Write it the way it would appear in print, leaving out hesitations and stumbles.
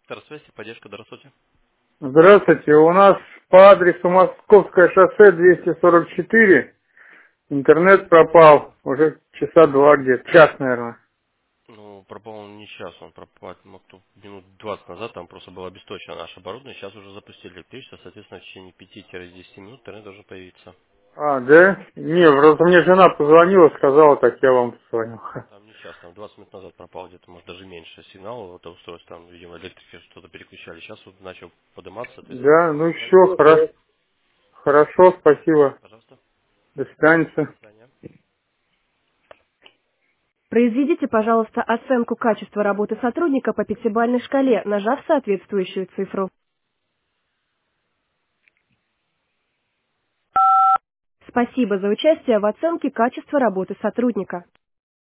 Центр связи, поддержка, здравствуйте. Здравствуйте, у нас по адресу Московское шоссе 244 интернет пропал уже часа два где-то, час, наверное. Ну, пропал он не сейчас, он пропал минут 20 назад, там просто было обесточено наше оборудование, сейчас уже запустили электричество, соответственно, в течение 5-10 минут интернет должен появиться. А, да? Не, просто мне жена позвонила, сказала, так я вам позвонил. Там не сейчас, там 20 минут назад пропал где-то, может, даже меньше сигнал, это устройство, там, видимо, электрики что-то переключали. Сейчас вот начал подниматься, соответственно, Да, ну связь все, будет. хорошо, хорошо, спасибо. Пожалуйста, До свидания. до свидания. Произведите, пожалуйста, оценку качества работы сотрудника по пятибалльной шкале, нажав соответствующую цифру. Спасибо за участие в оценке качества работы сотрудника.